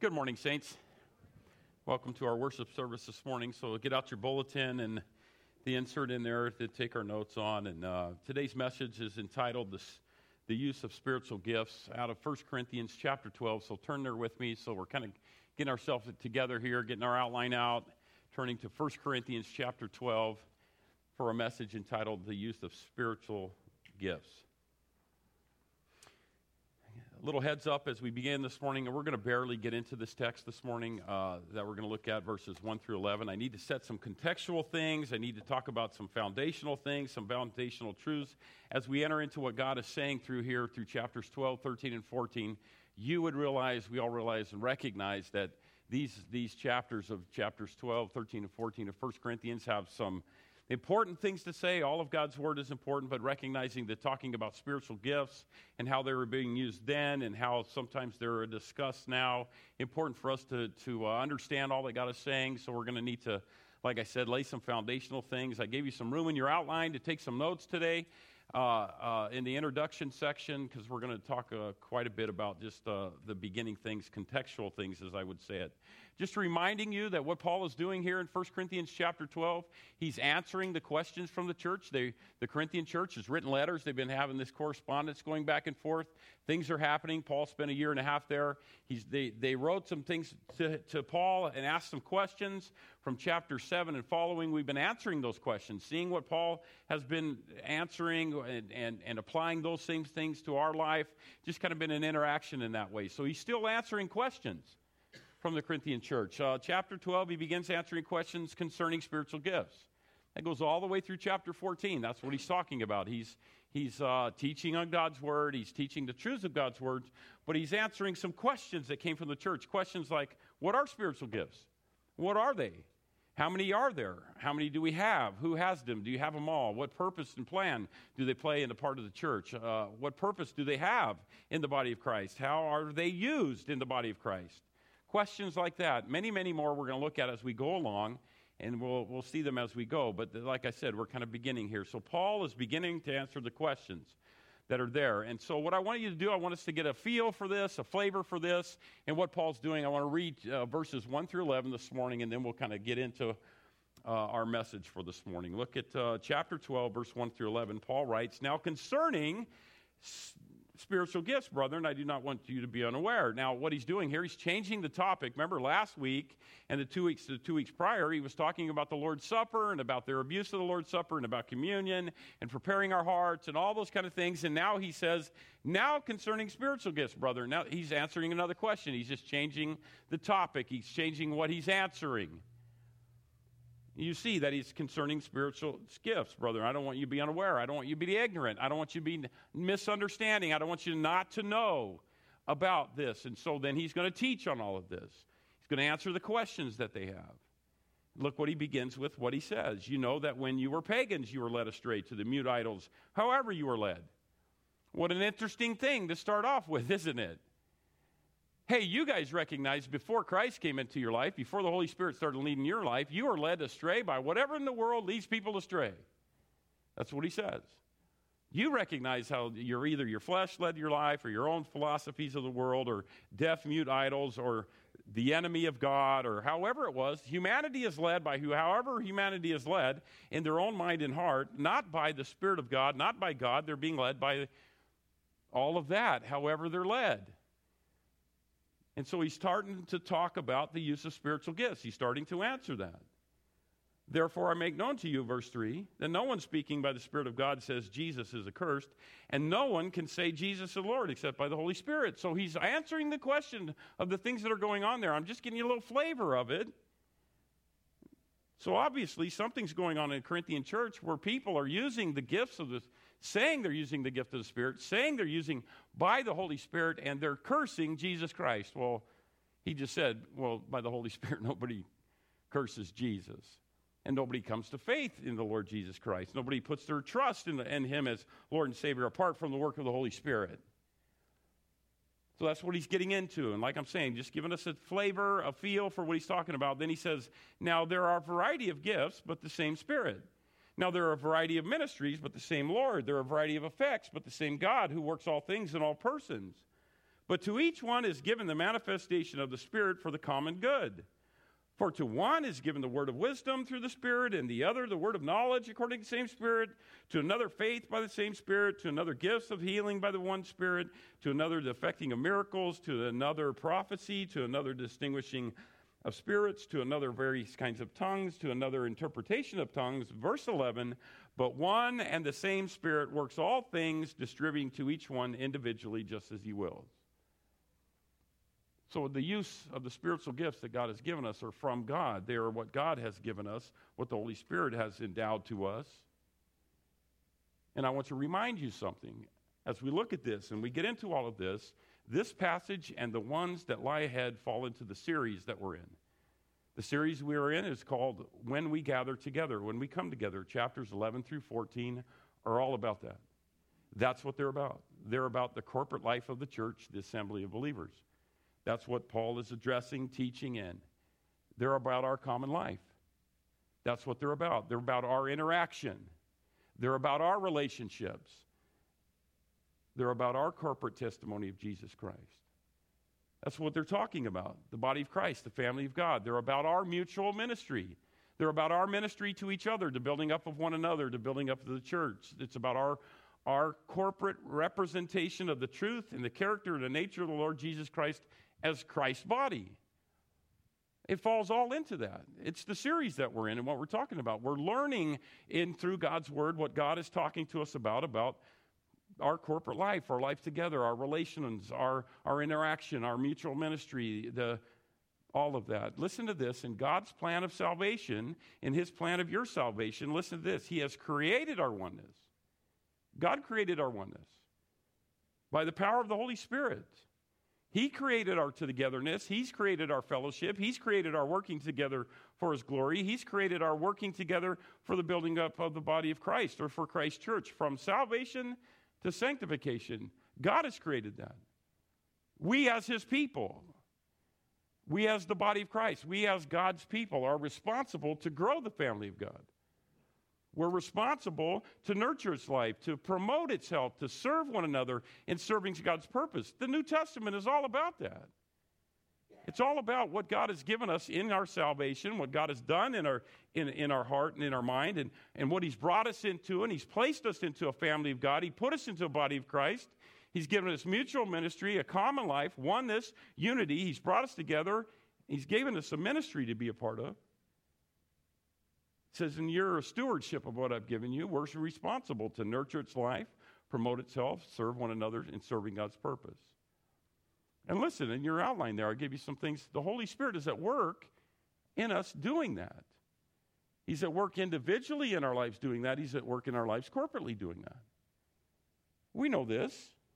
Good morning, saints. Welcome to our worship service this morning. So get out your bulletin and the insert in there to take our notes on. And today's message is entitled The Use of Spiritual Gifts out of 1 Corinthians chapter 12. So turn there with me. So we're kind of getting ourselves together here, getting our outline out, turning to 1 Corinthians chapter 12 for a message entitled The Use of Spiritual Gifts. A little heads up as we begin this morning, and we're going to barely get into this text this morning that we're going to look at verses 1 through 11. I need to set some contextual things. I need to talk about some foundational things, some foundational truths. As we enter into what God is saying through here, through chapters 12, 13, and 14, you would realize, we all realize and recognize that these chapters of chapters 12, 13, and 14 of 1 Corinthians have some important things to say. All of God's word is important, but recognizing that talking about spiritual gifts and how they were being used then and how sometimes they're discussed now, important for us to understand all that God is saying. So we're going to need to, like I said, lay some foundational things. I gave you some room in your outline to take some notes today in the introduction section, because we're going to talk quite a bit about just the beginning things, contextual things, as I would say it. Just reminding you that what Paul is doing here in 1 Corinthians chapter 12, he's answering the questions from the church. The Corinthian church has written letters. They've been having this correspondence going back and forth. Things are happening. Paul spent a year and a half there. They wrote some things to Paul and asked some questions from chapter 7 and following. We've been answering those questions, seeing what Paul has been answering and applying those same things to our life. Just kind of been an interaction in that way. So he's still answering questions from the Corinthian church. Chapter 12, he begins answering questions concerning spiritual gifts. That goes all the way through chapter 14. That's what he's talking about. He's teaching on God's word. He's teaching the truths of God's word, but he's answering some questions that came from the church. Questions like, what are spiritual gifts? What are they? How many are there? How many do we have? Who has them? Do you have them all? What purpose and plan do they play in the part of the church? What purpose do they have in the body of Christ? How are they used in the body of Christ? Questions like that. Many, many more we're going to look at as we go along, and we'll see them as we go. But like I said, we're kind of beginning here. So Paul is beginning to answer the questions that are there. And so what I want you to do, I want us to get a feel for this, a flavor for this, and what Paul's doing. I want to read verses 1 through 11 this morning, and then we'll kind of get into our message for this morning. Look at chapter 12, verse 1 through 11. Paul writes, "Now concerning spiritual gifts, brethren, I do not want you to be unaware." Now, what he's doing here, he's changing the topic. Remember last week and the two weeks prior, he was talking about the Lord's Supper and about their abuse of the Lord's Supper and about communion and preparing our hearts and all those kind of things. And now he says, now concerning spiritual gifts, brother. Now he's answering another question. He's just changing the topic. He's changing what he's answering. You see that he's concerning spiritual gifts, brother. I don't want you to be unaware. I don't want you to be ignorant. I don't want you to be misunderstanding. I don't want you not to know about this. And so then he's going to teach on all of this. He's going to answer the questions that they have. Look what he begins with, what he says. You know that when you were pagans, you were led astray to the mute idols, however you were led. What an interesting thing to start off with, isn't it? Hey, you guys recognize before Christ came into your life, before the Holy Spirit started leading your life, you were led astray by whatever in the world leads people astray. That's what he says. You recognize how either your flesh led your life or your own philosophies of the world or deaf, mute idols or the enemy of God or however it was. Humanity is led by however humanity is led in their own mind and heart, not by the Spirit of God, not by God. They're being led by all of that, however they're led. And so he's starting to talk about the use of spiritual gifts. He's starting to answer that. Therefore, I make known to you, verse 3, that no one speaking by the Spirit of God says Jesus is accursed, and no one can say Jesus is the Lord except by the Holy Spirit. So he's answering the question of the things that are going on there. I'm just giving you a little flavor of it. So obviously, something's going on in the Corinthian church where people are using the gifts of the saying they're using the gift of the Spirit, saying they're using by the Holy Spirit, and they're cursing Jesus Christ. Well, he just said, well, by the Holy Spirit, nobody curses Jesus. And nobody comes to faith in the Lord Jesus Christ. Nobody puts their trust in him as Lord and Savior apart from the work of the Holy Spirit. So that's what he's getting into. And like I'm saying, just giving us a flavor, a feel for what he's talking about. Then he says, now there are a variety of gifts, but the same Spirit. Now there are a variety of ministries, but the same Lord. There are a variety of effects, but the same God who works all things in all persons. But to each one is given the manifestation of the Spirit for the common good. For to one is given the word of wisdom through the Spirit, and the other the word of knowledge according to the same Spirit, to another faith by the same Spirit, to another gifts of healing by the one Spirit, to another the effecting of miracles, to another prophecy, to another distinguishing of spirits, to another various kinds of tongues, to another interpretation of tongues. Verse 11, but one and the same Spirit works all things, distributing to each one individually just as he wills. So the use of the spiritual gifts that God has given us are from God. They are what God has given us, what the Holy Spirit has endowed to us. And I want to remind you something. As we look at this and we get into all of this, this passage and the ones that lie ahead fall into the series that we're in. The series we are in is called When We Gather Together, When We Come Together. Chapters 11 through 14 are all about that. That's what they're about. They're about the corporate life of the church, the assembly of believers. That's what Paul is addressing, teaching in. They're about our common life. That's what they're about. They're about our interaction. They're about our relationships. They're about our corporate testimony of Jesus Christ. That's what they're talking about. The body of Christ, the family of God. They're about our mutual ministry. They're about our ministry to each other, to building up of one another, to building up of the church. It's about our corporate representation of the truth and the character and the nature of the Lord Jesus Christ as Christ's body. It falls all into that. It's the series that we're in and what we're talking about. We're learning through God's Word what God is talking to us about our corporate life, our life together, our relations, our interaction, our mutual ministry, all of that. Listen to this. In God's plan of salvation, in his plan of your salvation, listen to this. He has created our oneness. God created our oneness by the power of the Holy Spirit. He created our togetherness. He's created our fellowship. He's created our working together for his glory. He's created our working together for the building up of the body of Christ, or for Christ's church. From salvation to sanctification, God has created that. We as his people, we as the body of Christ, we as God's people are responsible to grow the family of God. We're responsible to nurture its life, to promote its health, to serve one another in serving God's purpose. The New Testament is all about that. It's all about what God has given us in our salvation, what God has done in our heart and in our mind, and what he's brought us into, and he's placed us into a family of God. He put us into a body of Christ. He's given us mutual ministry, a common life, oneness, unity. He's brought us together. He's given us a ministry to be a part of. It says, in your stewardship of what I've given you, we're responsible to nurture its life, promote its health, serve one another in serving God's purpose. And listen, in your outline there, I'll give you some things. The Holy Spirit is at work in us doing that. He's at work individually in our lives doing that. He's at work in our lives corporately doing that. We know this.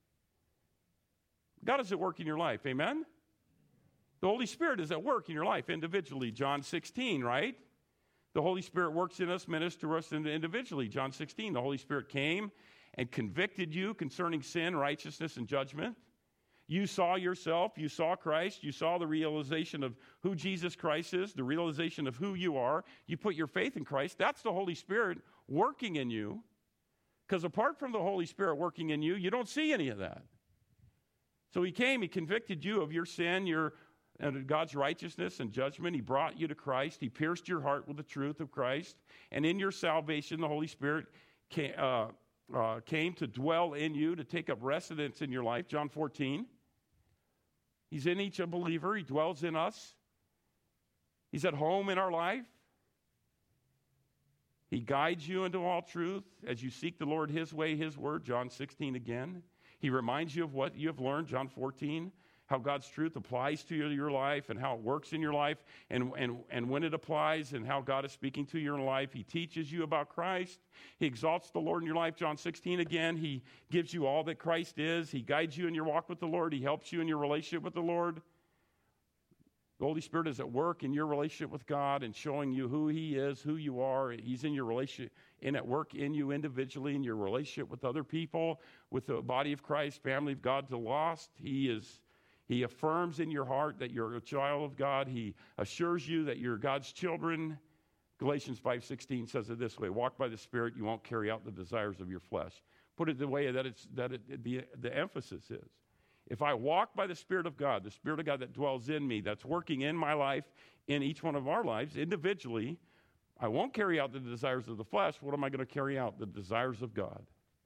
God is at work in your life, amen? The Holy Spirit is at work in your life individually. John 16, right? The Holy Spirit works in us, ministers to us individually. John 16, the Holy Spirit came and convicted you concerning sin, righteousness, and judgment. You saw yourself, you saw Christ, you saw the realization of who Jesus Christ is, the realization of who you are. You put your faith in Christ. That's the Holy Spirit working in you. Because apart from the Holy Spirit working in you, you don't see any of that. So he came, he convicted you of your sin, and God's righteousness and judgment. He brought you to Christ. He pierced your heart with the truth of Christ. And in your salvation, the Holy Spirit came to dwell in you, to take up residence in your life. John 14. He's in each believer. He dwells in us. He's at home in our life. He guides you into all truth as you seek the Lord his way, his word. John 16 again. He reminds you of what you have learned. John 14. How God's truth applies to your life and how it works in your life and when it applies and how God is speaking to your life. He teaches you about Christ. He exalts the Lord in your life. John 16 again. He gives you all that Christ is. He guides you in your walk with the Lord. He helps you in your relationship with the Lord. The Holy Spirit is at work in your relationship with God and showing you who he is, who you are. He's in your relationship and at work in you individually, in your relationship with other people, with the body of Christ, family of God, the lost. He affirms in your heart that you're a child of God. He assures you that you're God's children. Galatians 5:16 says it this way: walk by the Spirit, you won't carry out the desires of your flesh. Put it the way that the emphasis is. If I walk by the Spirit of God that dwells in me, that's working in my life, in each one of our lives, individually, I won't carry out the desires of the flesh. What am I going to carry out? The desires of God.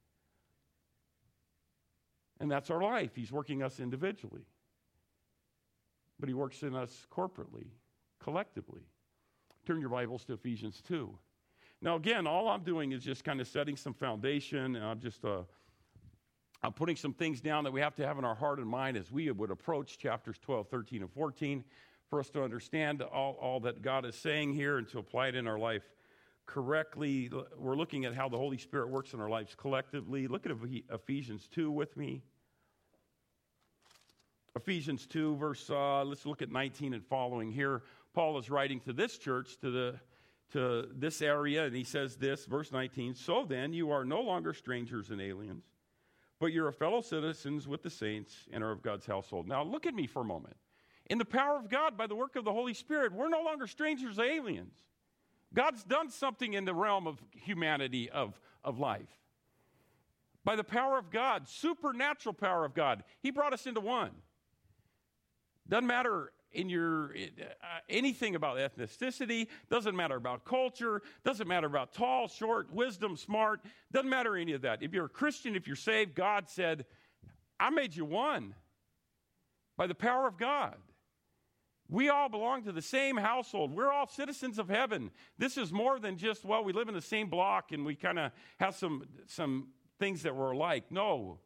And that's our life. He's working us individually. But he works in us corporately, collectively. Turn your Bibles to Ephesians 2. Now, again, all I'm doing is just kind of setting some foundation, and I'm putting some things down that we have to have in our heart and mind as we would approach chapters 12, 13, and 14 for us to understand all that God is saying here and to apply it in our life correctly. We're looking at how the Holy Spirit works in our lives collectively. Look at Ephesians 2 with me. Ephesians 2, let's look at 19 and following here. Paul is writing to this church, to this area, and he says this, verse 19, "So then you are no longer strangers and aliens, but you're fellow citizens with the saints and are of God's household." Now look at me for a moment. In the power of God, by the work of the Holy Spirit, we're no longer strangers or aliens. God's done something in the realm of humanity, of life. By the power of God, supernatural power of God, he brought us into one. Doesn't matter in your anything about ethnicity, doesn't matter about culture, doesn't matter about tall, short, wisdom, smart, doesn't matter any of that. If you're a Christian, if you're saved, God said, I made you one by the power of God. We all belong to the same household. We're all citizens of heaven. This is more than just, well, we live in the same block and we kind of have some things that we're alike. No.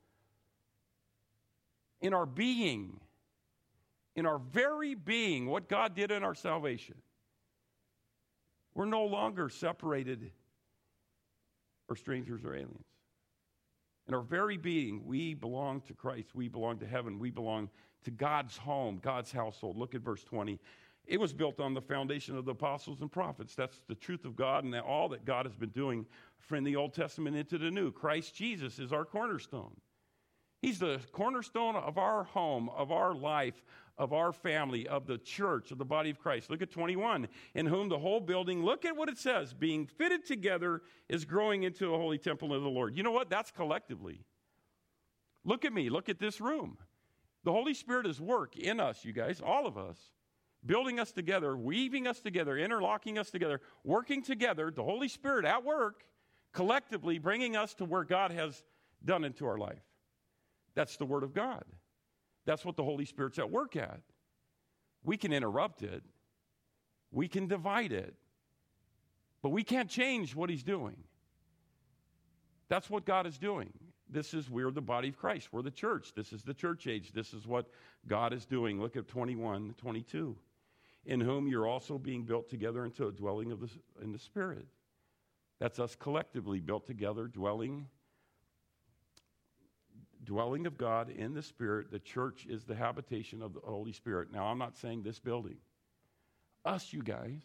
In our being, in our very being, what God did in our salvation, we're no longer separated or strangers or aliens. In our very being, we belong to Christ. We belong to heaven. We belong to God's home, God's household. Look at verse 20. It was built on the foundation of the apostles and prophets. That's the truth of God and all that God has been doing from the Old Testament into the New. Christ Jesus is our cornerstone. He's the cornerstone of our home, of our life, of our family, of the church, of the body of Christ. Look at 21. In whom the whole building, look at what it says, being fitted together is growing into a holy temple of the Lord. You know what? That's collectively. Look at me. Look at this room. The Holy Spirit is work in us, you guys, all of us, building us together, weaving us together, interlocking us together, working together, the Holy Spirit at work, collectively bringing us to where God has done into our life. That's the Word of God. That's what the Holy Spirit's at work at. We can interrupt it. We can divide it. But we can't change what He's doing. That's what God is doing. We're the body of Christ. We're the church. This is the church age. This is what God is doing. Look at 21, 22. In whom you're also being built together into a dwelling in the Spirit. That's us collectively built together, dwelling of God in the Spirit. The church is the habitation of the Holy Spirit. Now, I'm not saying this building. Us, you guys.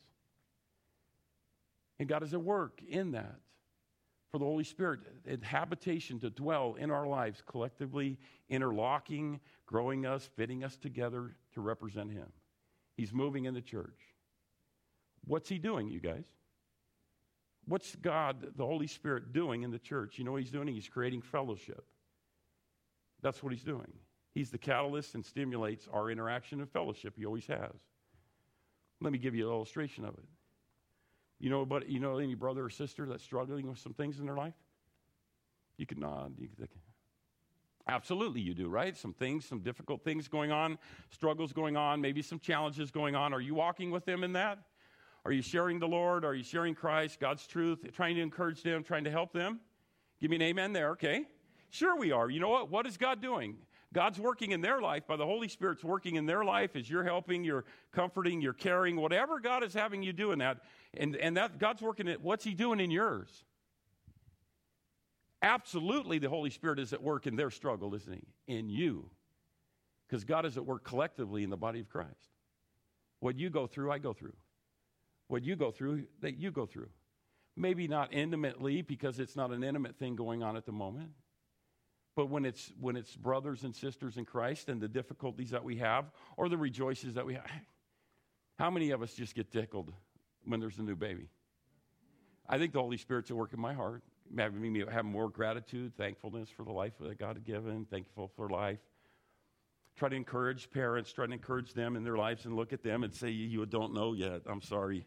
And God is at work in that. For the Holy Spirit, habitation to dwell in our lives collectively, interlocking, growing us, fitting us together to represent Him. He's moving in the church. What's He doing, you guys? What's God, the Holy Spirit, doing in the church? You know what He's doing? He's creating fellowship. That's what He's doing. He's the catalyst and stimulates our interaction and fellowship. He always has. Let me give you an illustration of it. You know any brother or sister that's struggling with some things in their life? You can nod. Absolutely you do, right? Some things, some difficult things going on, struggles going on, maybe some challenges going on. Are you walking with them in that? Are you sharing the Lord? Are you sharing Christ, God's truth, trying to encourage them, trying to help them? Give me an amen there, okay? Sure we are. You know what? What is God doing? God's working in their life. By the Holy Spirit's working in their life as you're helping, you're comforting, you're caring, whatever God is having you do in that. And that God's working at, what's He doing in yours? Absolutely the Holy Spirit is at work in their struggle, isn't He? In you. Because God is at work collectively in the body of Christ. What you go through, I go through. What you go through, that you go through. Maybe not intimately, because it's not an intimate thing going on at the moment. But when it's brothers and sisters in Christ and the difficulties that we have or the rejoices that we have, how many of us just get tickled when there's a new baby? I think the Holy Spirit's at work in my heart, having me have more gratitude, thankfulness for the life that God had given, thankful for life. Try to encourage parents, try to encourage them in their lives and look at them and say, you don't know yet. I'm sorry.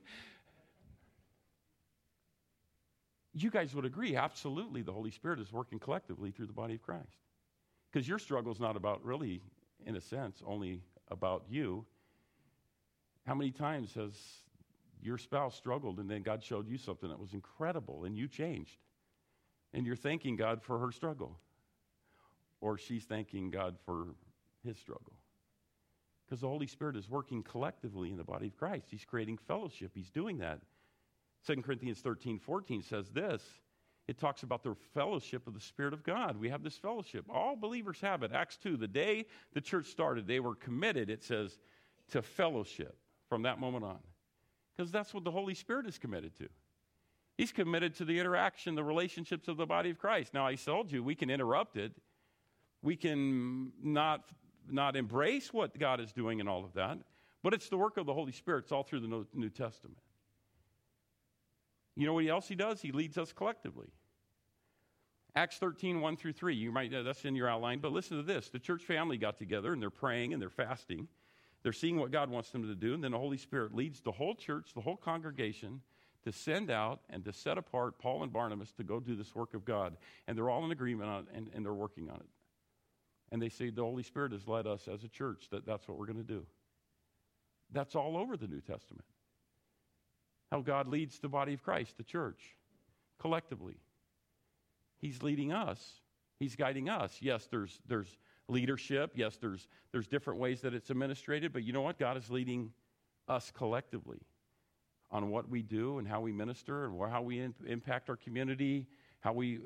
You guys would agree, absolutely, the Holy Spirit is working collectively through the body of Christ. Because your struggle is not about really, in a sense, only about you. How many times has your spouse struggled and then God showed you something that was incredible and you changed? And you're thanking God for her struggle. Or she's thanking God for his struggle. Because the Holy Spirit is working collectively in the body of Christ. He's creating fellowship. He's doing that. 2 Corinthians 13:14 says this. It talks about the fellowship of the Spirit of God. We have this fellowship. All believers have it. Acts 2, the day the church started, they were committed, it says, to fellowship from that moment on. Because that's what the Holy Spirit is committed to. He's committed to the interaction, the relationships of the body of Christ. Now, I told you, we can interrupt it. We can not embrace what God is doing and all of that. But it's the work of the Holy Spirit. It's all through the New Testament. You know what else he does? He leads us collectively. Acts 13, 1 through 3. You might, that's in your outline, but listen to this. The church family got together and they're praying and they're fasting. They're seeing what God wants them to do, and then the Holy Spirit leads the whole church, the whole congregation, to send out and to set apart Paul and Barnabas to go do this work of God. And they're all in agreement on it, and they're working on it. And they say the Holy Spirit has led us as a church that's what we're going to do. That's all over the New Testament. How God leads the body of Christ, the church, collectively. He's leading us. He's guiding us. Yes, there's leadership. Yes, there's different ways that it's administrated. But you know what? God is leading us collectively on what we do and how we minister and how we impact our community, how we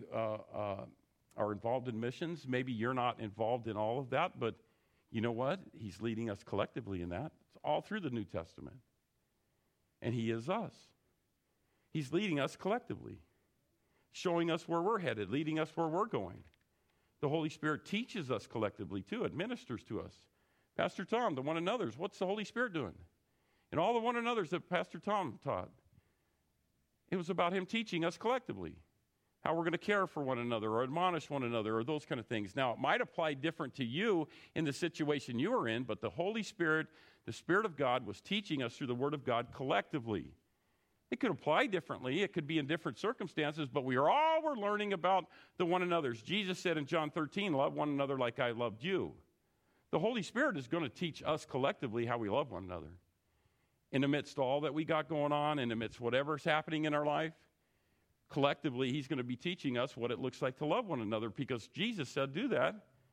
are involved in missions. Maybe you're not involved in all of that, but you know what? He's leading us collectively in that. It's all through the New Testament. And he is us. He's leading us collectively, showing us where we're headed, leading us where we're going. The Holy Spirit teaches us collectively, too. It ministers to us. Pastor Tom, the one another's, what's the Holy Spirit doing? And all the one another's that Pastor Tom taught, it was about him teaching us collectively how we're going to care for one another or admonish one another or those kind of things. Now, it might apply different to you in the situation you are in, but the Holy Spirit, the Spirit of God, was teaching us through the Word of God collectively. It could apply differently. It could be in different circumstances, but we're learning about the one another's. Jesus said in John 13, love one another like I loved you. The Holy Spirit is going to teach us collectively how we love one another. In the midst of all that we got going on, in the midst of whatever's happening in our life, collectively, he's going to be teaching us what it looks like to love one another because Jesus said do that.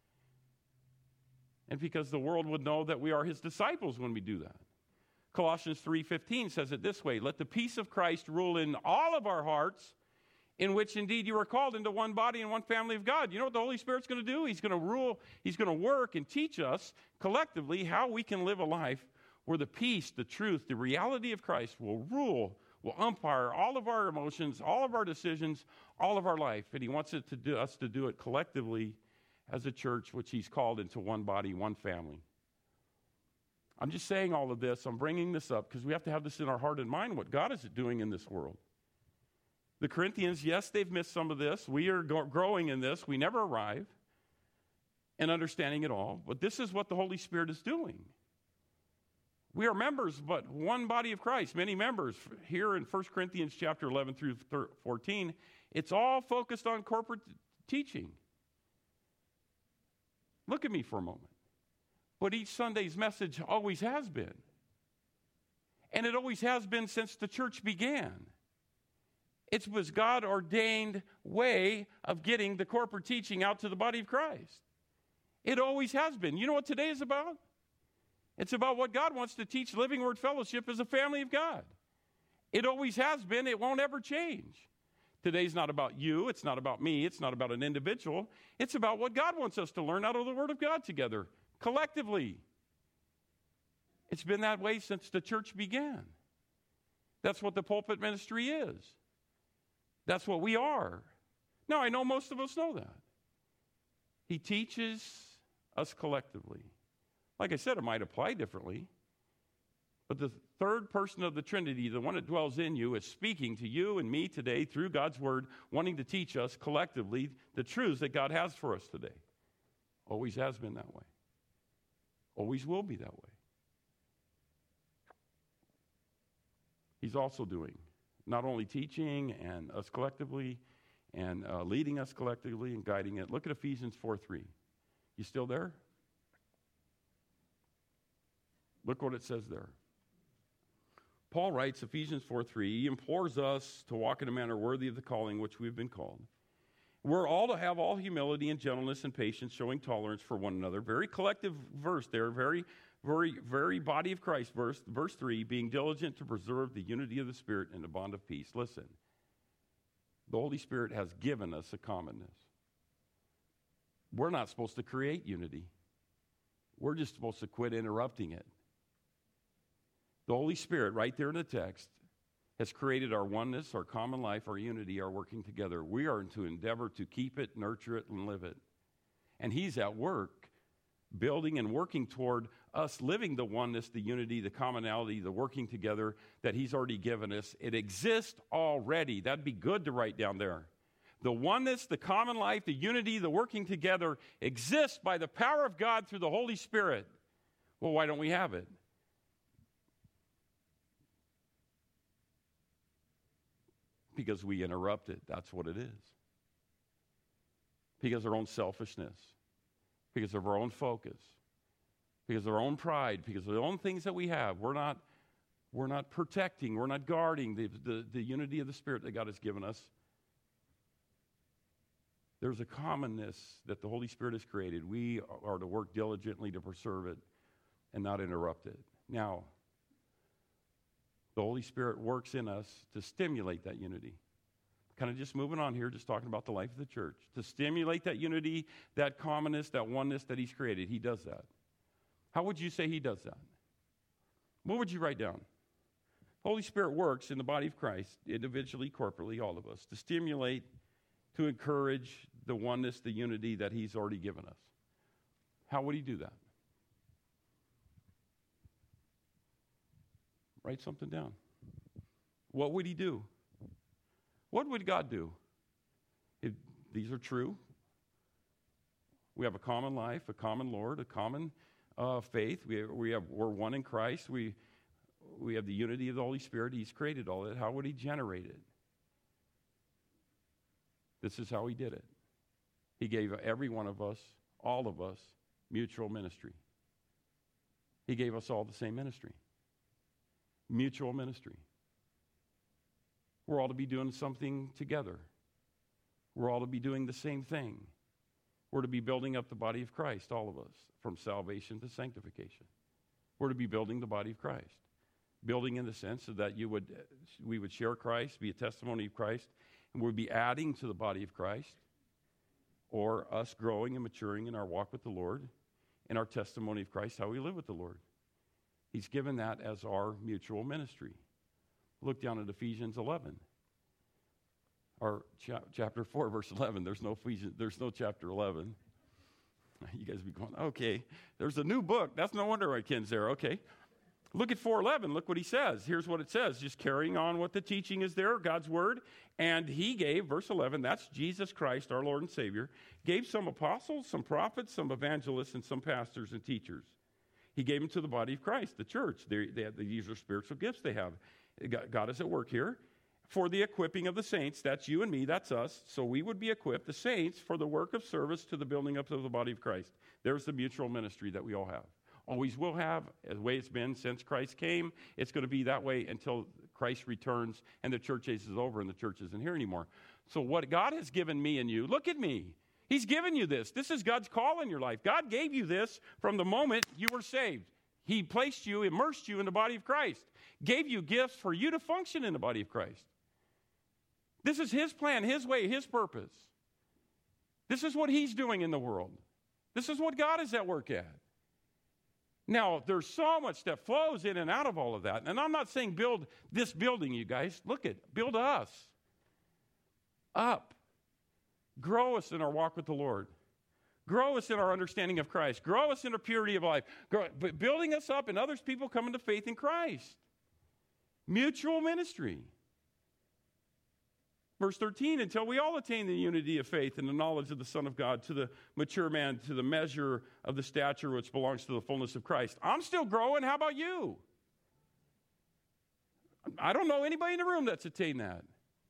And because the world would know that we are his disciples when we do that. Colossians 3:15 says it this way, let the peace of Christ rule in all of our hearts, in which indeed you are called into one body and one family of God. You know what the Holy Spirit's going to do? He's going to rule, he's going to work and teach us collectively how we can live a life where the peace, the truth, the reality of Christ will rule, will umpire all of our emotions, all of our decisions, all of our life. And he wants us to do it collectively as a church, which he's called into one body, one family. I'm just saying all of this. I'm bringing this up because we have to have this in our heart and mind, what God is doing in this world. The Corinthians, yes, they've missed some of this. We are growing in this. We never arrive in understanding it all. But this is what the Holy Spirit is doing. We are members, but one body of Christ, many members. Here in 1 Corinthians chapter 11 through 14, it's all focused on corporate teaching. Look at me for a moment. But each Sunday's message always has been. And it always has been since the church began. It was God-ordained way of getting the corporate teaching out to the body of Christ. It always has been. You know what today is about? It's about what God wants to teach Living Word Fellowship as a family of God. It always has been. It won't ever change. Today's not about you. It's not about me. It's not about an individual. It's about what God wants us to learn out of the Word of God together, collectively. It's been that way since the church began. That's what the pulpit ministry is. That's what we are. Now, I know most of us know that. He teaches us collectively. Like I said, it might apply differently. But the third person of the Trinity, the one that dwells in you, is speaking to you and me today through God's Word, wanting to teach us collectively the truths that God has for us today. Always has been that way. Always will be that way. He's also doing not only teaching and us collectively and leading us collectively and guiding it. Look at Ephesians 4:3. You still there? Look what it says there. Paul writes, Ephesians 4:3, he implores us to walk in a manner worthy of the calling which we've been called. We're all to have all humility and gentleness and patience, showing tolerance for one another. Very collective verse there, very body of Christ verse. Verse 3, being diligent to preserve the unity of the Spirit in the bond of peace. Listen, the Holy Spirit has given us a commonness. We're not supposed to create unity. We're just supposed to quit interrupting it. The Holy Spirit, right there in the text, has created our oneness, our common life, our unity, our working together. We are to endeavor to keep it, nurture it, and live it. And He's at work, building and working toward us living the oneness, the unity, the commonality, the working together that He's already given us. It exists already. That'd be good to write down there. The oneness, the common life, the unity, the working together exists by the power of God through the Holy Spirit. Well, why don't we have it? Because we interrupt it. That's what it is. Because of our own selfishness. Because of our own focus. Because of our own pride. Because of the own things that we have. We're not protecting. We're not guarding the unity of the Spirit that God has given us. There's a commonness that the Holy Spirit has created. We are to work diligently to preserve it and not interrupt it. Now, the Holy Spirit works in us to stimulate that unity. Kind of just moving on here, just talking about the life of the church. To stimulate that unity, that commonness, that oneness that He's created. He does that. How would you say He does that? What would you write down? Holy Spirit works in the body of Christ, individually, corporately, all of us, to stimulate, to encourage the oneness, the unity that He's already given us. How would He do that? Write something down. What would He do? What would God do? These are true. We have a common life, a common Lord, a common faith. We're one in Christ. We have the unity of the Holy Spirit. He's created all that. How would He generate it? This is how He did it. He gave every one of us, all of us, mutual ministry. He gave us all the same ministry. Mutual ministry. We're all to be doing something together. We're all to be doing the same thing. We're to be building up the body of Christ, all of us, from salvation to sanctification. We're to be building the body of Christ. Building in the sense that we would share Christ, be a testimony of Christ, and we'd be adding to the body of Christ, or us growing and maturing in our walk with the Lord, and our testimony of Christ, how we live with the Lord. He's given that as our mutual ministry. Look down at Ephesians 11. Or chapter 4, verse 11. There's no chapter 11. You guys be going, okay, there's a new book. That's no wonder why Ken's there. Okay. Look at 4:11. Look what he says. Here's what it says. Just carrying on what the teaching is there, God's word. And He gave, verse 11, that's Jesus Christ, our Lord and Savior, gave some apostles, some prophets, some evangelists, and some pastors and teachers. He gave them to the body of Christ, the church. These are spiritual gifts they have. God is at work here. For the equipping of the saints, that's you and me, that's us. So we would be equipped, the saints, for the work of service to the building up of the body of Christ. There's the mutual ministry that we all have. Always will have, the way it's been since Christ came. It's going to be that way until Christ returns and the church age is over and the church isn't here anymore. So what God has given me and you, look at me. He's given you this. This is God's call in your life. God gave you this from the moment you were saved. He placed you, immersed you in the body of Christ, gave you gifts for you to function in the body of Christ. This is His plan, His way, His purpose. This is what He's doing in the world. This is what God is at work at. Now, there's so much that flows in and out of all of that. And I'm not saying build this building, you guys. Look at, build us up. Grow us in our walk with the Lord. Grow us in our understanding of Christ. Grow us in our purity of life. But building us up and others people coming to faith in Christ. Mutual ministry. Verse 13, until we all attain the unity of faith and the knowledge of the Son of God, to the mature man, to the measure of the stature which belongs to the fullness of Christ. I'm still growing. How about you? I don't know anybody in the room that's attained that.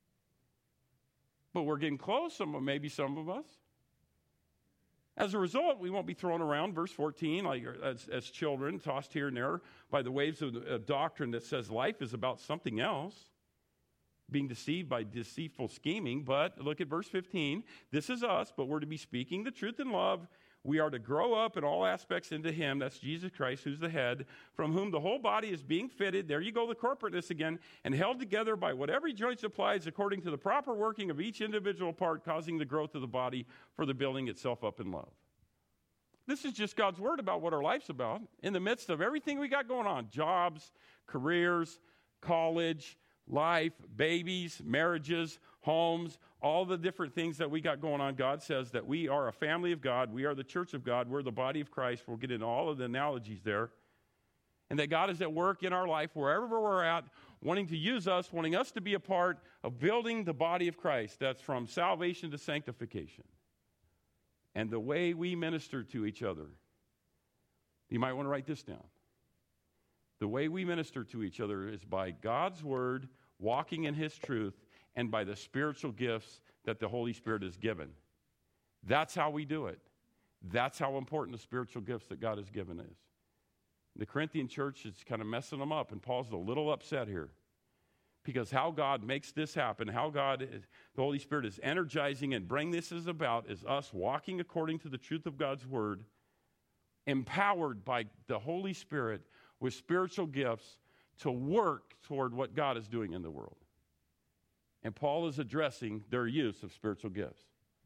But we're getting close, maybe some of us. As a result, we won't be thrown around, verse 14, like as children, tossed here and there by the waves of doctrine that says life is about something else, being deceived by deceitful scheming. But look at verse 15. This is us, but we're to be speaking the truth in love. We are to grow up in all aspects into him, that's Jesus Christ, who's the head, from whom the whole body is being fitted, there you go, the corporateness again, and held together by what every joint supplies according to the proper working of each individual part, causing the growth of the body for the building itself up in love. This is just God's word about what our life's about in the midst of everything we got going on, jobs, careers, college, life, babies, marriages, homes, all the different things that we got going on. God says that we are a family of God. We are the church of God. We're the body of Christ. We'll get into all of the analogies there. And that God is at work in our life, wherever we're at, wanting to use us, wanting us to be a part of building the body of Christ. That's from salvation to sanctification. And the way we minister to each other. You might want to write this down. The way we minister to each other is by God's word, walking in his truth, and by the spiritual gifts that the Holy Spirit has given. That's how we do it. That's how important the spiritual gifts that God has given is. The Corinthian church is kind of messing them up, and Paul's a little upset here. Because how God makes this happen, the Holy Spirit is energizing and bringing this about is us walking according to the truth of God's word, empowered by the Holy Spirit with spiritual gifts to work toward what God is doing in the world. And Paul is addressing their use of spiritual gifts.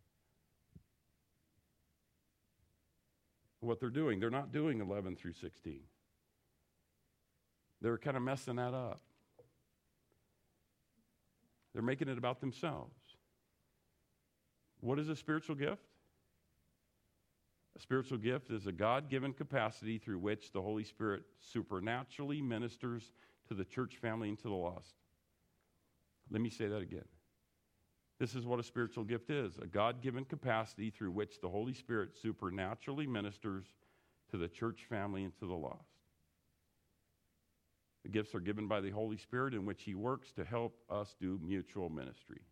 What they're doing, they're not doing 11 through 16. They're kind of messing that up. They're making it about themselves. What is a spiritual gift? A spiritual gift is a God-given capacity through which the Holy Spirit supernaturally ministers to the church family and to the lost. Let me say that again. This is what a spiritual gift is, a God-given capacity through which the Holy Spirit supernaturally ministers to the church family and to the lost. The gifts are given by the Holy Spirit in which he works to help us do mutual ministry.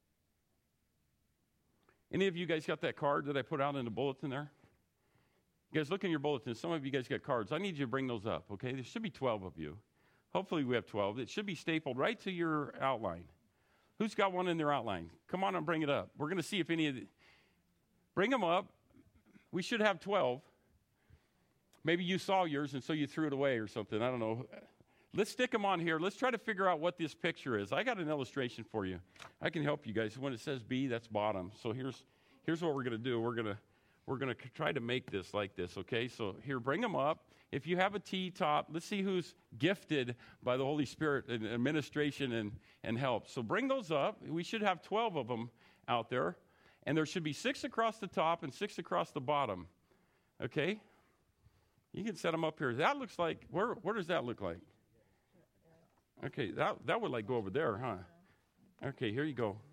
Any of you guys got that card that I put out in the bulletin there? You guys look in your bulletin. Some of you guys got cards. I need you to bring those up, okay? There should be 12 of you. Hopefully we have 12. It should be stapled right to your outline. Who's got one in their outline? Come on and bring it up. We're going to see if any of the... Bring them up. We should have 12. Maybe you saw yours and so you threw it away or something. I don't know. Let's stick them on here. Let's try to figure out what this picture is. I got an illustration for you. I can help you guys. When it says B, that's bottom. So here's what we're going to do. We're going to try to make this like this, okay? So here, bring them up. If you have a T top, let's see who's gifted by the Holy Spirit in administration and help. So bring those up. We should have 12 of them out there. And there should be 6 across the top and 6 across the bottom. Okay? You can set them up here. That looks like, where does that look like? Okay, that would like go over there, huh? Okay, here you go.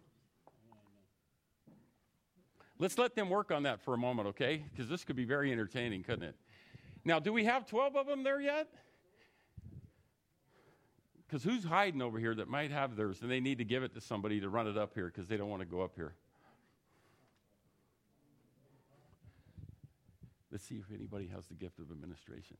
Let's let them work on that for a moment, okay? Because this could be very entertaining, couldn't it? Now, do we have 12 of them there yet? Because who's hiding over here that might have theirs and they need to give it to somebody to run it up here because they don't want to go up here? Let's see if anybody has the gift of administration.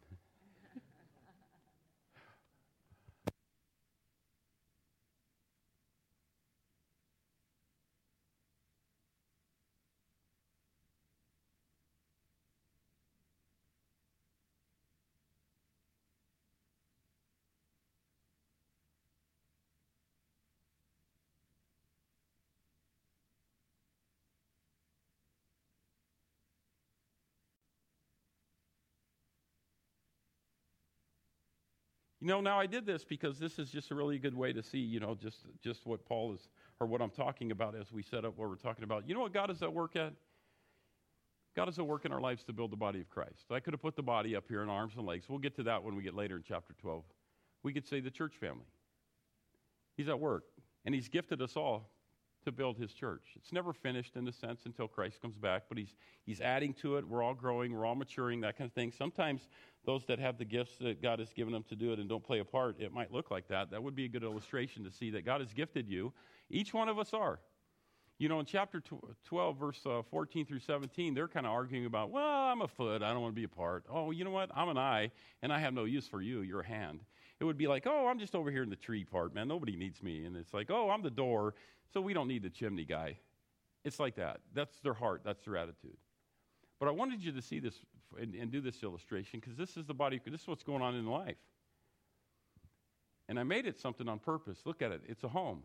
You know, now I did this because this is just a really good way to see, you know, just what Paul is, or what I'm talking about as we set up what we're talking about. You know what God is at work at? God is at work in our lives to build the body of Christ. I could have put the body up here in arms and legs. We'll get to that when we get later in chapter 12. We could say the church family. He's at work, and he's gifted us all to build his church. It's never finished in a sense until Christ comes back, but he's adding to it. We're all growing, we're all maturing, that kind of thing. Sometimes those that have the gifts that God has given them to do it and don't play a part, it might look like that. That would be a good illustration to see that God has gifted you. Each one of us are. You know, in chapter 12, verse 14 through 17, they're kind of arguing about, well, I'm a foot, I don't want to be a part. Oh, you know what? I'm an eye, and I have no use for you. You're a hand. It would be like, oh, I'm just over here in the tree part, man. Nobody needs me. And it's like, oh, I'm the door, so we don't need the chimney guy. It's like that. That's their heart. That's their attitude. But I wanted you to see this and do this illustration because this is the body. This is what's going on in life. And I made it something on purpose. Look at it. It's a home.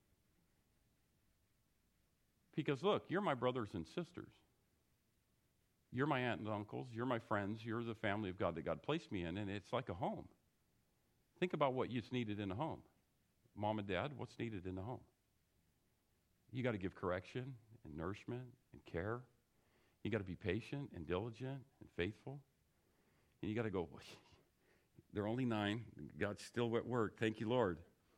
Because look, you're my brothers and sisters. You're my aunt and uncles. You're my friends. You're the family of God that God placed me in, and it's like a home. Think about what is needed in a home. Mom and dad, what's needed in the home? You got to give correction and nourishment and care. You got to be patient and diligent and faithful. And you got to go, they're only 9. God's still at work. Thank you, Lord.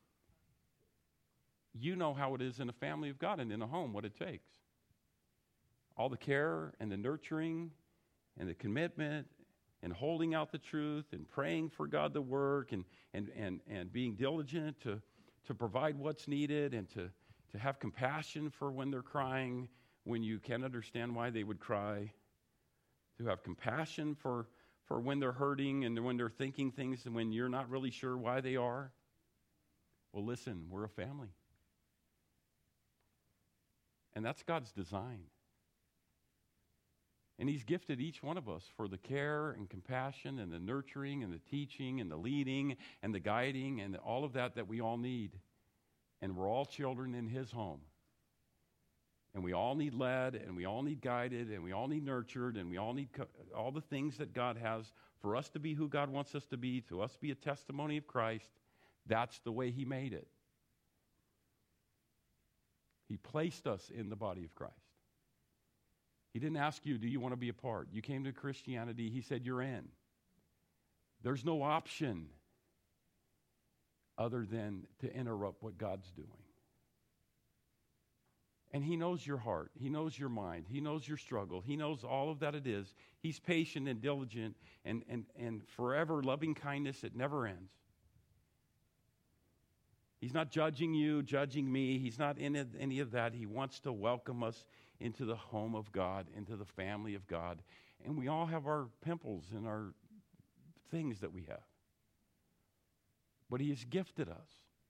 You know how it is in a family of God and in a home, what it takes. All the care and the nurturing and the commitment and holding out the truth and praying for God to work and being diligent to provide what's needed and to have compassion for when they're crying, when you can't understand why they would cry, to have compassion for when they're hurting and when they're thinking things and when you're not really sure why they are. Well, listen, we're a family. And that's God's design. And he's gifted each one of us for the care and compassion and the nurturing and the teaching and the leading and the guiding and all of that we all need. And we're all children in his home. And we all need led and we all need guided and we all need nurtured and we all need all the things that God has for us to be who God wants us to be, to us be a testimony of Christ. That's the way he made it. He placed us in the body of Christ. He didn't ask you, do you want to be a part? You came to Christianity, he said, you're in. There's no option other than to interrupt what God's doing. And he knows your heart. He knows your mind. He knows your struggle. He knows all of that it is. He's patient and diligent and forever loving kindness that never ends. He's not judging you, judging me. He's not in any of that. He wants to welcome us into the home of God, into the family of God. And we all have our pimples and our things that we have. But he has gifted us.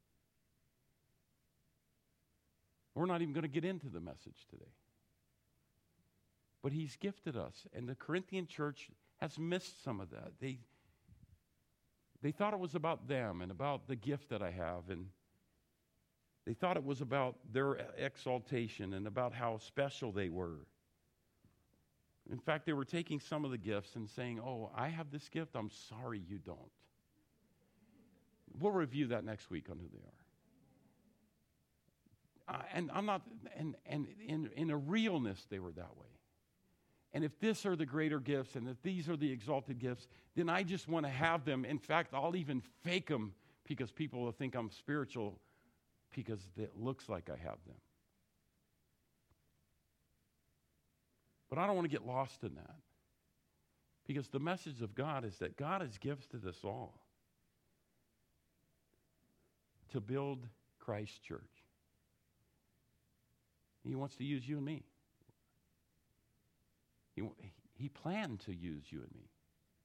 We're not even going to get into the message today. But he's gifted us. And the Corinthian church has missed some of that. They thought it was about them and about the gift that I have. And they thought it was about their exaltation and about how special they were. In fact, they were taking some of the gifts and saying, oh, I have this gift. I'm sorry you don't. We'll review that next week on who they are. And I'm not, and in a realness, they were that way. And if this are the greater gifts and if these are the exalted gifts, then I just want to have them. In fact, I'll even fake them because people will think I'm spiritual because it looks like I have them. But I don't want to get lost in that. Because the message of God is that God has gifted us all to build Christ's church. He wants to use you and me. He planned to use you and me.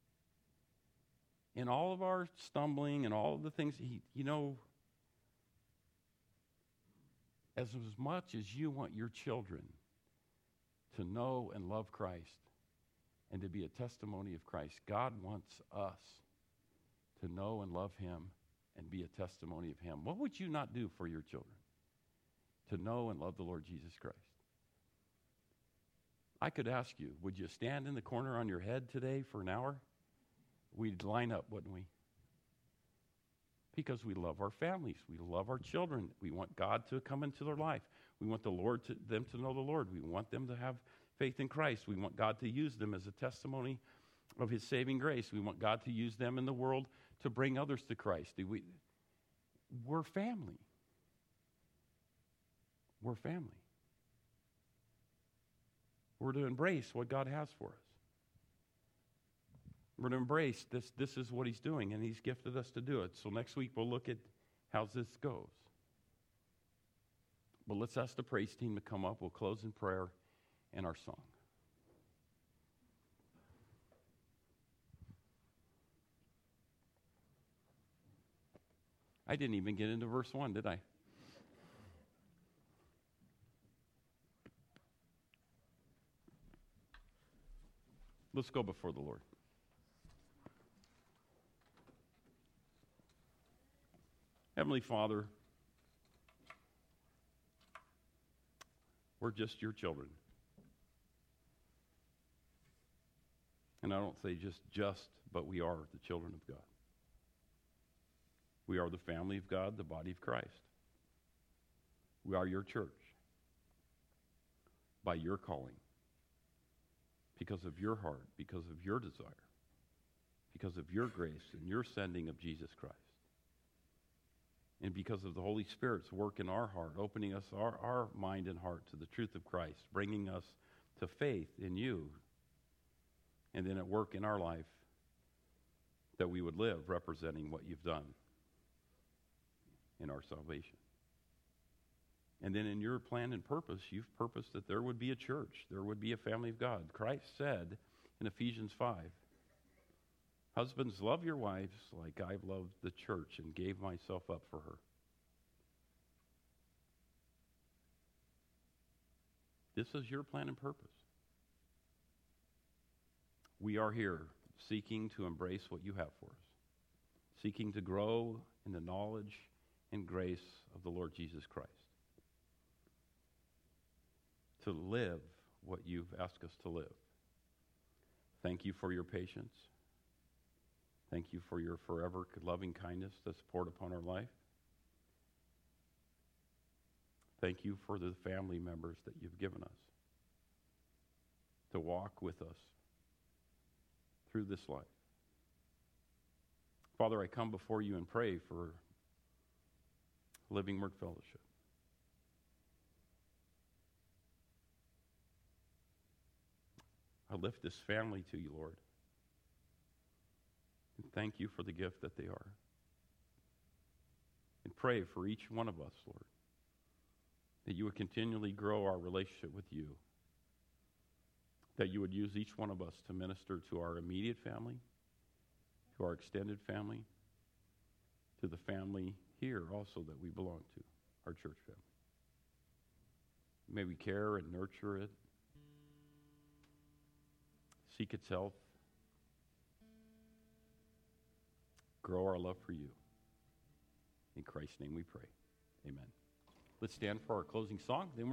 In all of our stumbling and all of the things, as much as you want your children to know and love Christ and to be a testimony of Christ, God wants us to know and love him and be a testimony of him. What would you not do for your children? To know and love the Lord Jesus Christ. I could ask you, would you stand in the corner on your head today for an hour? We'd line up, wouldn't we? Because we love our families. We love our children. We want God to come into their life. We want them to know the Lord. We want them to have faith in Christ. We want God to use them as a testimony of his saving grace. We want God to use them in the world to bring others to Christ. We're family. We're family. We're to embrace what God has for us. We're to embrace this. This is what he's doing, and he's gifted us to do it. So next week we'll look at how this goes. But let's ask the praise team to come up. We'll close in prayer and our song. I didn't even get into verse 1, did I? Let's go before the Lord. Heavenly Father, we're just your children. And I don't say just, but we are the children of God. We are the family of God, the body of Christ. We are your church by your calling, because of your heart, because of your desire, because of your grace and your sending of Jesus Christ. And because of the Holy Spirit's work in our heart, opening us our mind and heart to the truth of Christ, bringing us to faith in you, and then at work in our life that we would live representing what you've done in our salvation. And then in your plan and purpose, you've purposed that there would be a church, there would be a family of God. Christ said in Ephesians 5, husbands, love your wives like I've loved the church and gave myself up for her. This is your plan and purpose. We are here seeking to embrace what you have for us, seeking to grow in the knowledge and grace of the Lord Jesus Christ, to live what you've asked us to live. Thank you for your patience. Thank you for your forever loving kindness that's poured upon our life. Thank you for the family members that you've given us to walk with us through this life. Father, I come before you and pray for Living Word Fellowship. I lift this family to you, Lord. And thank you for the gift that they are. And pray for each one of us, Lord, that you would continually grow our relationship with you, that you would use each one of us to minister to our immediate family, to our extended family, to the family here also that we belong to, our church family. May we care and nurture it, seek its health, grow our love for you. In Christ's name we pray. Amen. Let's stand for our closing song. Then